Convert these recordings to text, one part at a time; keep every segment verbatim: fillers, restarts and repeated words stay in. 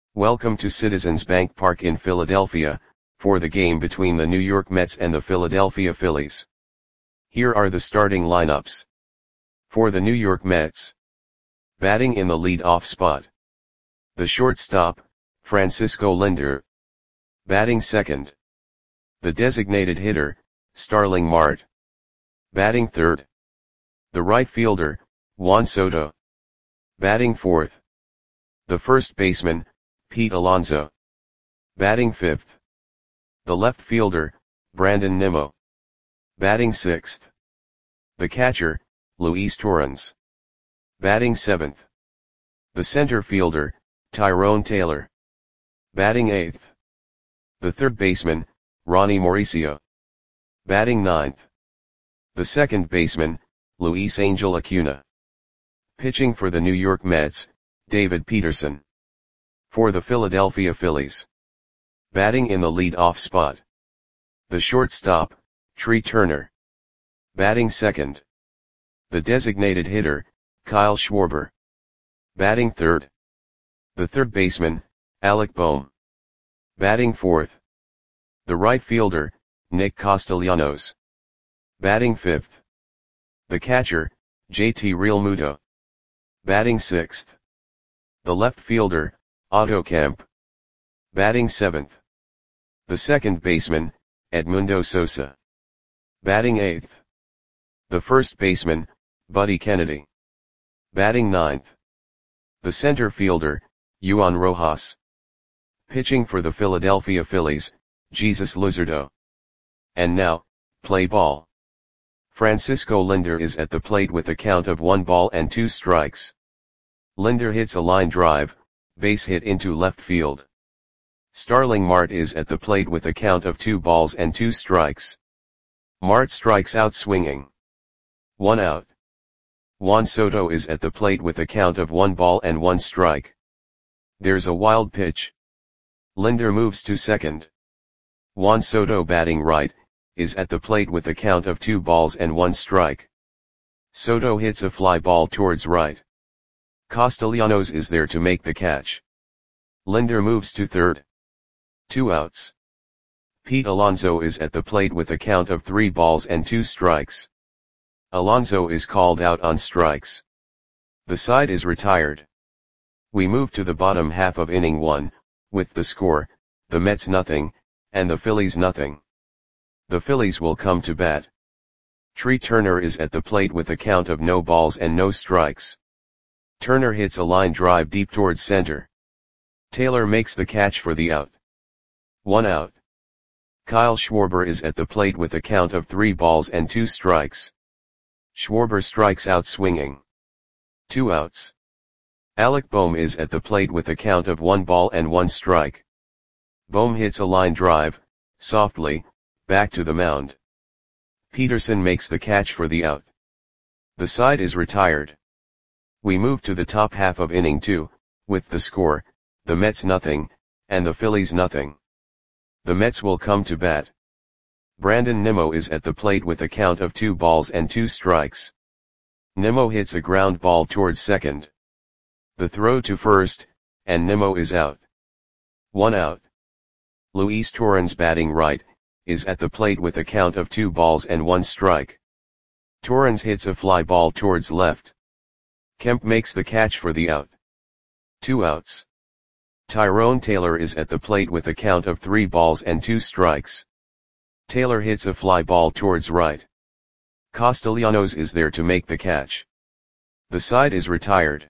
Welcome to Citizens Bank Park in Philadelphia, for the game between the New York Mets and the Philadelphia Phillies. Here are the starting lineups. For the New York Mets. Batting in the lead-off spot. The shortstop, Francisco Lindor. Batting second. The designated hitter, Starling Marte. Batting third. The right fielder, Juan Soto. Batting fourth. The first baseman, Pete Alonso. Batting fifth. The left fielder, Brandon Nimmo. Batting sixth. The catcher, Luis Torrens. Batting seventh. The center fielder, Tyrone Taylor. Batting eighth. The third baseman, Ronnie Mauricio. Batting ninth. The second baseman, Luis Angel Acuna. Pitching for the New York Mets, David Peterson. For the Philadelphia Phillies. Batting in the lead-off spot. The shortstop, Trea Turner. Batting second. The designated hitter, Kyle Schwarber. Batting third. The third baseman, Alec Bohm. Batting fourth. The right fielder, Nick Castellanos. Batting fifth. The catcher, J T Realmuto. Batting sixth. The left fielder, Otto Kemp. Batting seventh. The second baseman, Edmundo Sosa. Batting eighth. The first baseman, Buddy Kennedy. Batting ninth. The center fielder, Juan Rojas. Pitching for the Philadelphia Phillies, Jesus Luzardo. And now, play ball. Francisco Lindor is at the plate with a count of one ball and two strikes. Lindor hits a line drive, base hit into left field. Starling Marte is at the plate with a count of two balls and two strikes. Marte strikes out swinging. One out. Juan Soto is at the plate with a count of one ball and one strike. There's a wild pitch. Lindor moves to second. Juan Soto, batting right, is at the plate with a count of two balls and one strike. Soto hits a fly ball towards right. Castellanos is there to make the catch. Lindor moves to third. Two outs. Pete Alonso is at the plate with a count of three balls and two strikes. Alonso is called out on strikes. The side is retired. We move to the bottom half of inning one, with the score, the Mets nothing, and the Phillies nothing. The Phillies will come to bat. Trea Turner is at the plate with a count of no balls and no strikes. Turner hits a line drive deep towards center. Taylor makes the catch for the out. One out. Kyle Schwarber is at the plate with a count of three balls and two strikes. Schwarber strikes out swinging. Two outs. Alec Bohm is at the plate with a count of one ball and one strike. Bohm hits a line drive, softly, back to the mound. Peterson makes the catch for the out. The side is retired. We move to the top half of inning two, with the score, the Mets nothing, and the Phillies nothing. The Mets will come to bat. Brandon Nimmo is at the plate with a count of two balls and two strikes. Nimmo hits a ground ball towards second. The throw to first, and Nimmo is out. One out. Luis Torrens, batting right, is at the plate with a count of two balls and one strike. Torrens hits a fly ball towards left. Kemp makes the catch for the out. Two outs. Tyrone Taylor is at the plate with a count of three balls and two strikes. Taylor hits a fly ball towards right. Castellanos is there to make the catch. The side is retired.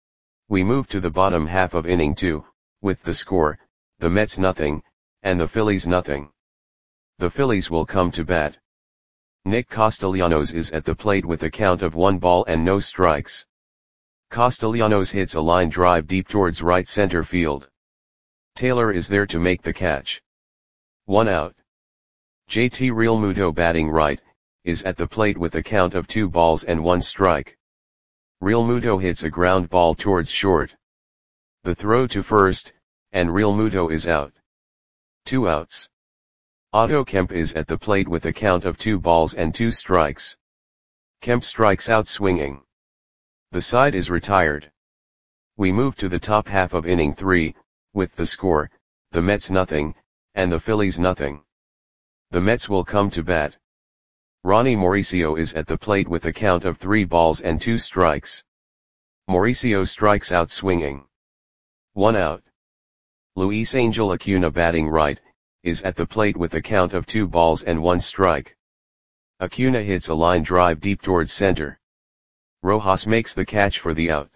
We move to the bottom half of inning two, with the score, the Mets nothing, and the Phillies nothing. The Phillies will come to bat. Nick Castellanos is at the plate with a count of one ball and no strikes. Castellanos hits a line drive deep towards right center field. Taylor is there to make the catch. One out. J T Realmuto, batting right, is at the plate with a count of two balls and one strike. Realmuto hits a ground ball towards short. The throw to first, and Realmuto is out. Two outs. Otto Kemp is at the plate with a count of two balls and two strikes. Kemp strikes out swinging. The side is retired. We move to the top half of inning three, with the score, the Mets nothing, and the Phillies nothing. The Mets will come to bat. Ronnie Mauricio is at the plate with a count of three balls and two strikes. Mauricio strikes out swinging. One out. Luis Angel Acuna, batting right, is at the plate with a count of two balls and one strike. Acuna hits a line drive deep towards center. Rojas makes the catch for the out.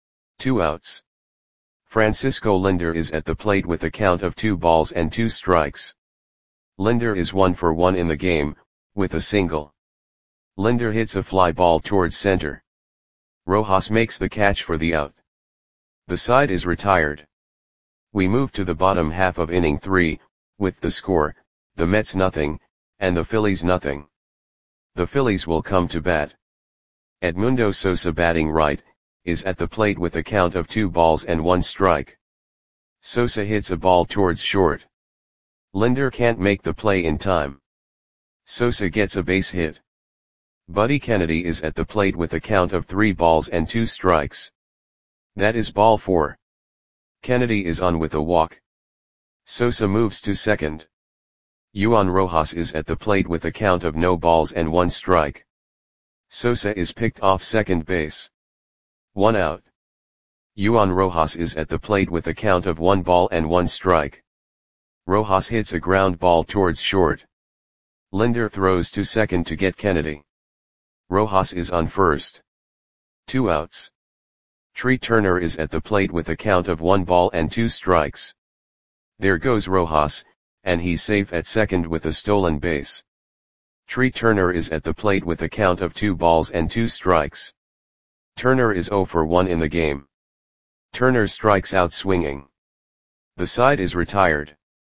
Two outs. Francisco Lindor is at the plate with a count of two balls and two strikes. Lindor is one for one in the game, with a single. Lindor hits a fly ball towards center. Rojas makes the catch for the out. The side is retired. We move to the bottom half of inning three, with the score, the Mets nothing, and the Phillies nothing. The Phillies will come to bat. Edmundo Sosa, batting right, is at the plate with a count of two balls and one strike. Sosa hits a ball towards short. Lindor can't make the play in time. Sosa gets a base hit. Buddy Kennedy is at the plate with a count of three balls and two strikes. That is ball four. Kennedy is on with a walk. Sosa moves to second. Juan Rojas is at the plate with a count of no balls and one strike. Sosa is picked off second base. One out. Juan Rojas is at the plate with a count of one ball and one strike. Rojas hits a ground ball towards short. Lindor throws to second to get Kennedy. Rojas is on first. Two outs. Tree Turner is at the plate with a count of one ball and two strikes. There goes Rojas, and he's safe at second with a stolen base. Tree Turner is at the plate with a count of two balls and two strikes. Turner is zero for one in the game. Turner strikes out swinging. The side is retired.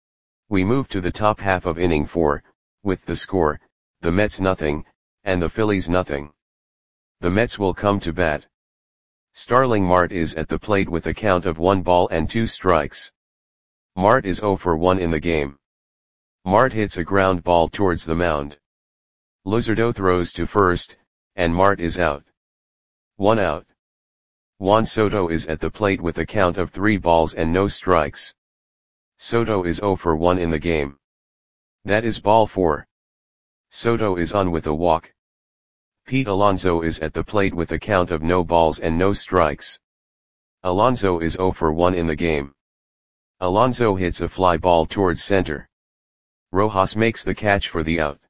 We move to the top half of inning four, with the score, the Mets nothing, and the Phillies nothing. The Mets will come to bat. Starling Marte is at the plate with a count of one ball and two strikes. Marte is zero for one in the game. Marte hits a ground ball towards the mound. Luzardo throws to first, and Marte is out. One out. Juan Soto is at the plate with a count of three balls and no strikes. Soto is zero for one in the game. That is ball four. Soto is on with a walk. Pete Alonso is at the plate with a count of no balls and no strikes. Alonso is zero for one in the game. Alonso hits a fly ball towards center. Rojas makes the catch for the out.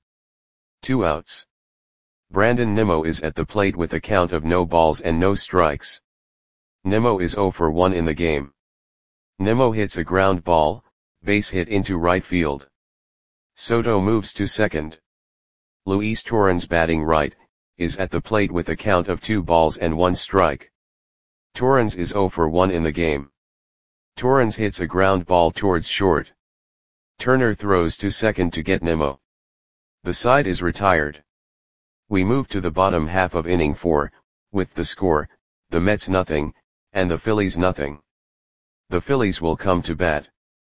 Two outs. Brandon Nimmo is at the plate with a count of no balls and no strikes. Nimmo is zero for one in the game. Nimmo hits a ground ball, base hit into right field. Soto moves to second. Luis Torrens, batting right, is at the plate with a count of two balls and one strike. Torrens is zero for one in the game. Torrens hits a ground ball towards short. Turner throws to second to get Nimmo. The side is retired. We move to the bottom half of inning four, with the score, the Mets nothing, and the Phillies nothing. The Phillies will come to bat.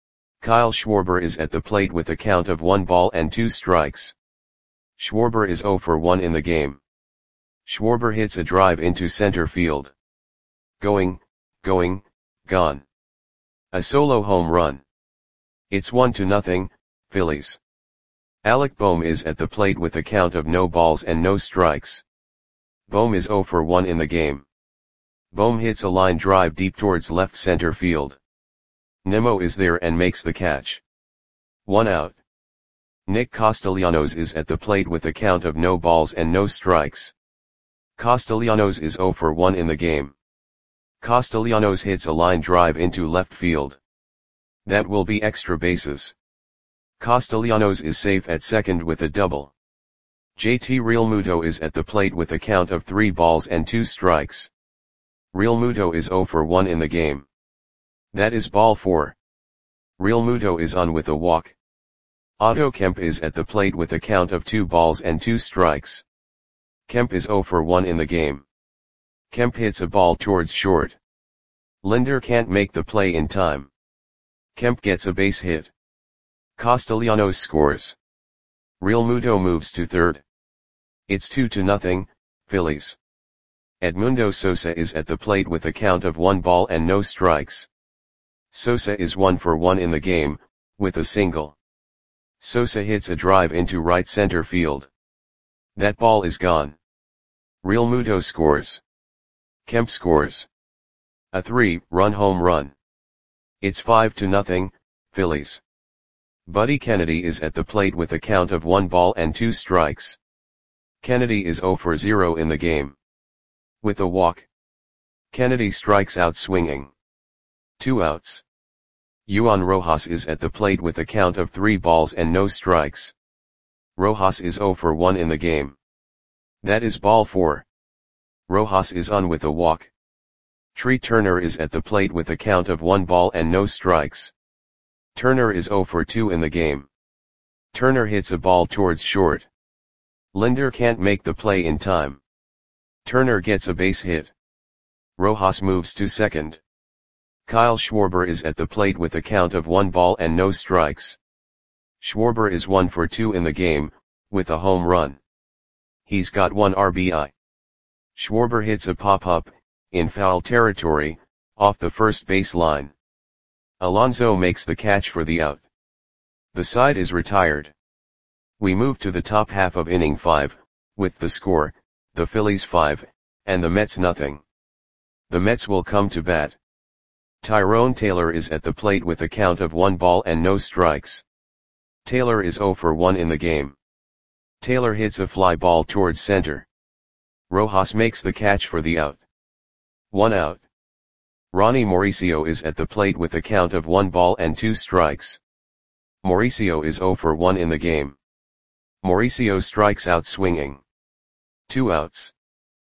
Kyle Schwarber is at the plate with a count of one ball and two strikes. Schwarber is zero for one in the game. Schwarber hits a drive into center field. Going, going, gone. A solo home run. It's one to nothing, Phillies. Alec Bohm is at the plate with a count of no balls and no strikes. Bohm is zero for one in the game. Bohm hits a line drive deep towards left center field. Nimmo is there and makes the catch. One out. Nick Castellanos is at the plate with a count of no balls and no strikes. Castellanos is zero for one in the game. Castellanos hits a line drive into left field. That will be extra bases. Castellanos is safe at second with a double. J T Realmuto is at the plate with a count of three balls and two strikes. Realmuto is zero for one in the game. That is ball four. Realmuto is on with a walk. Otto Kemp is at the plate with a count of two balls and two strikes. Kemp is zero for one in the game. Kemp hits a ball towards short. Lindor can't make the play in time. Kemp gets a base hit. Castellanos scores. Realmuto moves to third. It's two to nothing, Phillies. Edmundo Sosa is at the plate with a count of one ball and no strikes. Sosa is one for one in the game, with a single. Sosa hits a drive into right center field. That ball is gone. Realmuto scores. Kemp scores. A three-run home run. It's five to nothing, Phillies. Buddy Kennedy is at the plate with a count of one ball and two strikes. Kennedy is zero for zero in the game. With a walk. Kennedy strikes out swinging. Two outs. Juan Rojas is at the plate with a count of three balls and no strikes. Rojas is zero for one in the game. That is ball four. Rojas is on with a walk. Tree Turner is at the plate with a count of one ball and no strikes. Turner is zero for two in the game. Turner hits a ball towards short. Linder can't make the play in time. Turner gets a base hit. Rojas moves to second. Kyle Schwarber is at the plate with a count of one ball and no strikes. Schwarber is one for two in the game, with a home run. He's got one R B I. Schwarber hits a pop-up, in foul territory, off the first base line. Alonso makes the catch for the out. The side is retired. We move to the top half of inning five, with the score, the Phillies five, and the Mets nothing. The Mets will come to bat. Tyrone Taylor is at the plate with a count of one ball and no strikes. Taylor is zero for one in the game. Taylor hits a fly ball towards center. Rojas makes the catch for the out. One out. Ronnie Mauricio is at the plate with a count of one ball and two strikes. Mauricio is zero for one in the game. Mauricio strikes out swinging. Two outs.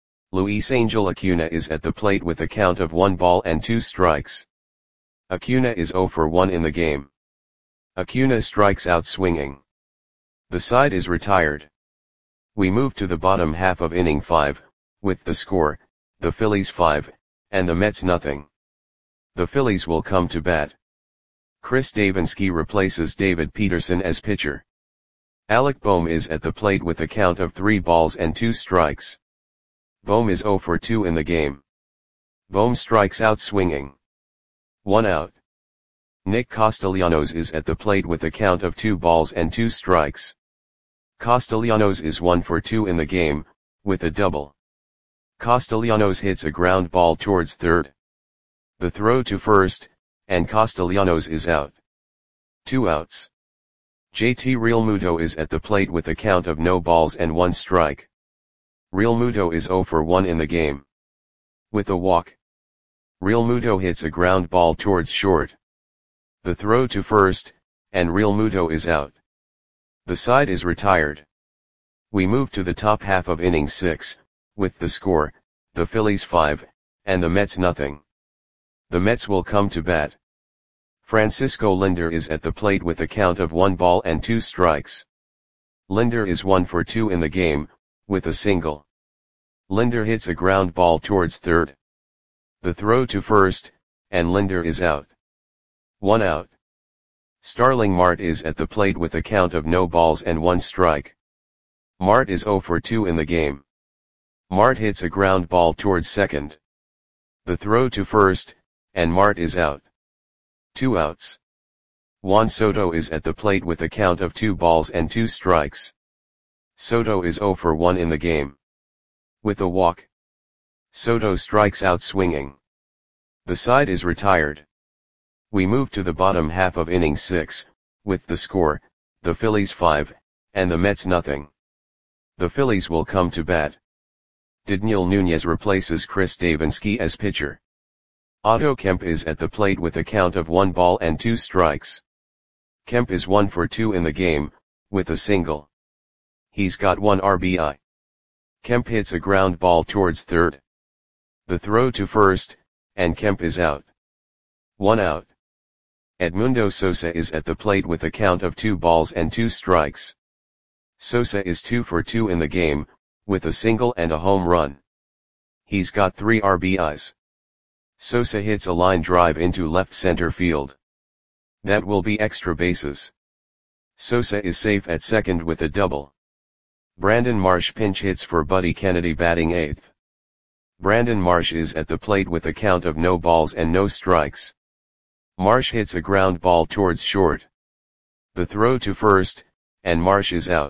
Luis Angel Acuna is at the plate with a count of one ball and two strikes. Acuna is zero for one in the game. Acuna strikes out swinging. The side is retired. We move to the bottom half of inning five, with the score, the Phillies five, and the Mets nothing. The Phillies will come to bat. Chris Davinsky replaces David Peterson as pitcher. Alec Bohm is at the plate with a count of three balls and two strikes. Bohm is zero for two in the game. Bohm strikes out swinging. One out. Nick Castellanos is at the plate with a count of two balls and two strikes. Castellanos is one for two in the game, with a double. Castellanos hits a ground ball towards third. The throw to first, and Castellanos is out. Two outs. J T Realmuto is at the plate with a count of no balls and one strike. Realmuto is zero for one in the game. With a walk. Realmuto hits a ground ball towards short. The throw to first, and Realmuto is out. The side is retired. We move to the top half of inning six, with the score, the Phillies five, and the Mets nothing. The Mets will come to bat. Francisco Linder is at the plate with a count of one ball and two strikes. Linder is one for two in the game, with a single. Linder hits a ground ball towards third. The throw to first, and Linder is out. One out. Starling Marte is at the plate with a count of no balls and one strike. Marte is zero for two in the game. Marte hits a ground ball towards second. The throw to first, and Marte is out. Two outs. Juan Soto is at the plate with a count of two balls and two strikes. Soto is zero for one in the game. With a walk. Soto strikes out swinging. The side is retired. We move to the bottom half of inning six, with the score, the Phillies five, and the Mets nothing. The Phillies will come to bat. Daniel Nunez replaces Chris Davinsky as pitcher. Otto Kemp is at the plate with a count of one ball and two strikes. Kemp is one for two in the game, with a single. He's got one R B I. Kemp hits a ground ball towards third. The throw to first, and Kemp is out. One out. Edmundo Sosa is at the plate with a count of two balls and two strikes. Sosa is two for two in the game, with a single and a home run. He's got three R B Is. Sosa hits a line drive into left center field. That will be extra bases. Sosa is safe at second with a double. Brandon Marsh pinch hits for Buddy Kennedy batting eighth. Brandon Marsh is at the plate with a count of no balls and no strikes. Marsh hits a ground ball towards short. The throw to first, and Marsh is out.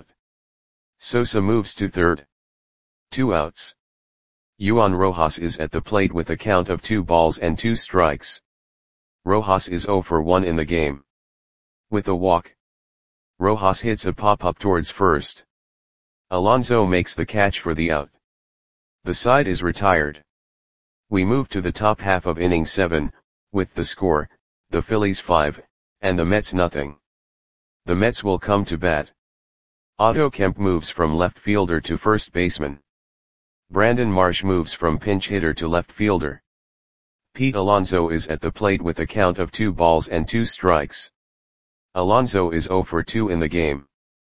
Sosa moves to third. Two outs. Juan Rojas is at the plate with a count of two balls and two strikes. Rojas is zero for one in the game. With a walk, Rojas hits a pop-up towards first. Alonso makes the catch for the out. The side is retired. We move to the top half of inning seven, with the score, the Phillies five, and the Mets nothing. The Mets will come to bat. Otto Kemp moves from left fielder to first baseman. Brandon Marsh moves from pinch hitter to left fielder. Pete Alonso is at the plate with a count of two balls and two strikes. Alonso is zero for two in the game.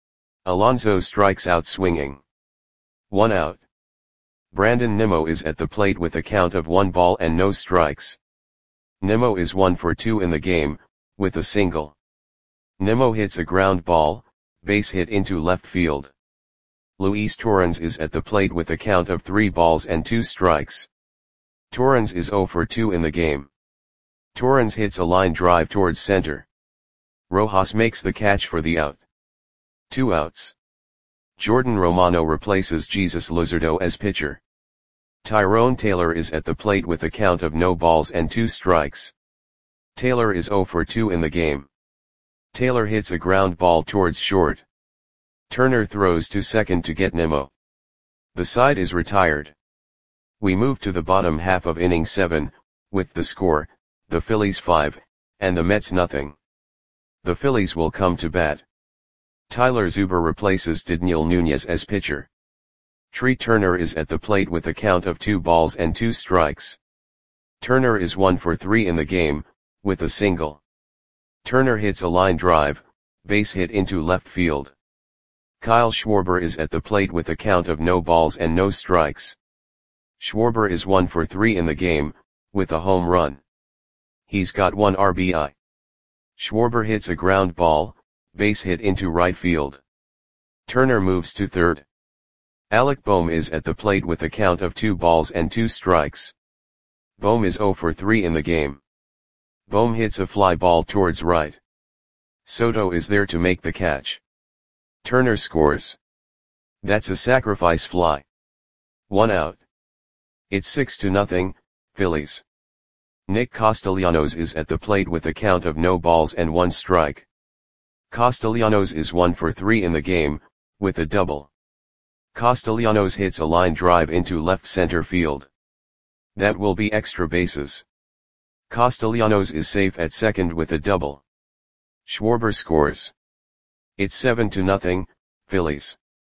Alonso strikes out swinging. One out. Brandon Nimmo is at the plate with a count of one ball and no strikes. Nimmo is one for two in the game, with a single. Nimmo hits a ground ball, base hit into left field. Luis Torrens is at the plate with a count of three balls and two strikes. Torrens is zero for two in the game. Torrens hits a line drive towards center. Rojas makes the catch for the out. Two outs. Jordan Romano replaces Jesus Luzardo as pitcher. Tyrone Taylor is at the plate with a count of no balls and two strikes. Taylor is zero for two in the game. Taylor hits a ground ball towards short. Turner throws to second to get Nimmo. The side is retired. We move to the bottom half of inning seven, with the score, the Phillies five, and the Mets nothing. The Phillies will come to bat. Tyler Zuber replaces Daniel Nunez as pitcher. Tree Turner is at the plate with a count of two balls and two strikes. Turner is one for three in the game, with a single. Turner hits a line drive, base hit into left field. Kyle Schwarber is at the plate with a count of no balls and no strikes. Schwarber is one for three in the game, with a home run. He's got one R B I. Schwarber hits a ground ball, base hit into right field. Turner moves to third. Alec Bohm is at the plate with a count of two balls and two strikes. Bohm is zero for three in the game. Bohm hits a fly ball towards right. Soto is there to make the catch. Turner scores. That's a sacrifice fly. One out. It's six to nothing, Phillies. Nick Castellanos is at the plate with a count of no balls and one strike. Castellanos is one for three in the game, with a double. Castellanos hits a line drive into left center field. That will be extra bases. Castellanos is safe at second with a double. Schwarber scores. It's seven to nothing, Phillies.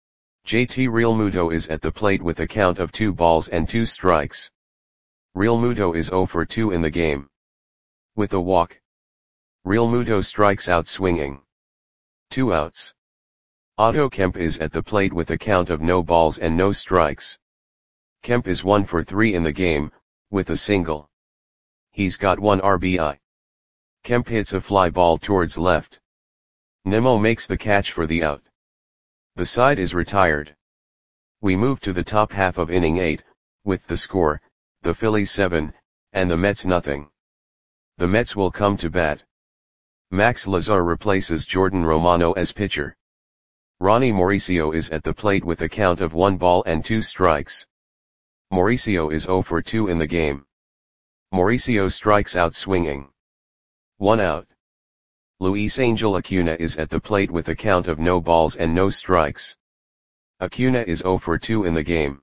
J T Realmuto is at the plate with a count of two balls and two strikes. Realmuto is zero for two in the game. With a walk, Realmuto strikes out swinging. Two outs. Otto Kemp is at the plate with a count of no balls and no strikes. Kemp is one for three in the game, with a single. He's got one R B I. Kemp hits a fly ball towards left. Nimmo makes the catch for the out. The side is retired. We move to the top half of inning eight, with the score, the Phillies seven, and the Mets nothing. The Mets will come to bat. Max Lazar replaces Jordan Romano as pitcher. Ronnie Mauricio is at the plate with a count of one ball and two strikes. Mauricio is zero for two in the game. Mauricio strikes out swinging. One out. Luis Angel Acuna is at the plate with a count of no balls and no strikes. Acuna is zero for two in the game.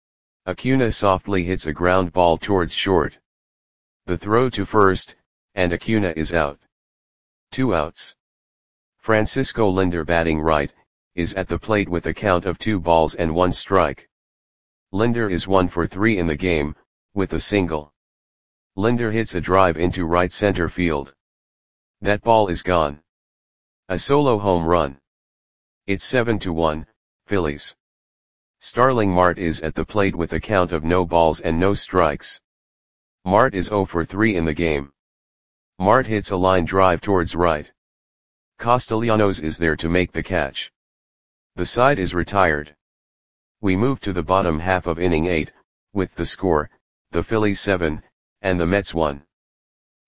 Acuna softly hits a ground ball towards short. The throw to first, and Acuna is out. Two outs. Francisco Linder, batting right, is at the plate with a count of two balls and one strike. Linder is one for three in the game, with a single. Linder hits a drive into right center field. That ball is gone. A solo home run. It's seven to one, Phillies. Starling Marte is at the plate with a count of no balls and no strikes. Marte is zero for three in the game. Marte hits a line drive towards right. Castellanos is there to make the catch. The side is retired. We move to the bottom half of inning eight, with the score, the Phillies seven, and the Mets one.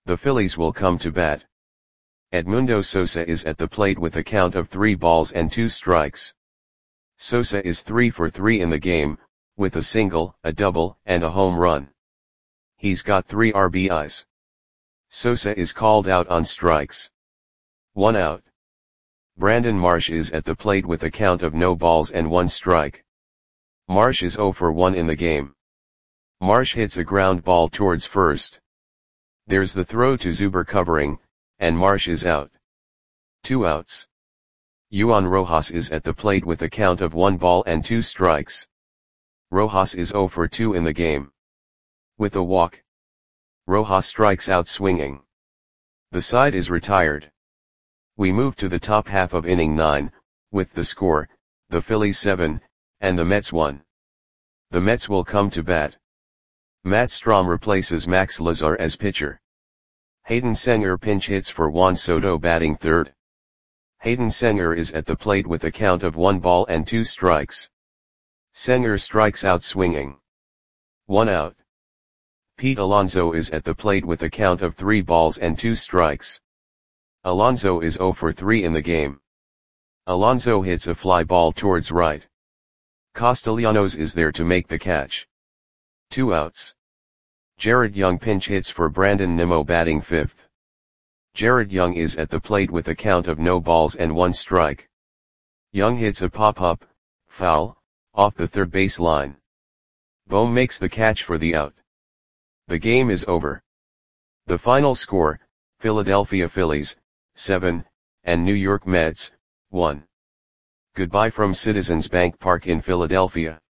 The Phillies will come to bat. Edmundo Sosa is at the plate with a count of three balls and two strikes. Sosa is three for three in the game, with a single, a double, and a home run. He's got three R B Is. Sosa is called out on strikes. One out. Brandon Marsh is at the plate with a count of no balls and one strike. Marsh is zero for one in the game. Marsh hits a ground ball towards first. There's the throw to Zuber covering, and Marsh is out. Two outs. Juan Rojas is at the plate with a count of one ball and two strikes. Rojas is zero for two in the game. With a walk, Rojas strikes out swinging. The side is retired. We move to the top half of inning nine, with the score, the Phillies seven, and the Mets one. The Mets will come to bat. Matt Strahm replaces Max Lazar as pitcher. Hayden Senger pinch hits for Juan Soto batting third. Hayden Senger is at the plate with a count of one ball and two strikes. Senger strikes out swinging. One out. Pete Alonso is at the plate with a count of three balls and two strikes. Alonso is zero for three in the game. Alonso hits a fly ball towards right. Castellanos is there to make the catch. Two outs. Jared Young pinch hits for Brandon Nimmo batting fifth. Jared Young is at the plate with a count of no balls and one strike. Young hits a pop-up, foul, off the third base line. Bohm makes the catch for the out. The game is over. The final score, Philadelphia Phillies, seven, and New York Mets, one. Goodbye from Citizens Bank Park in Philadelphia.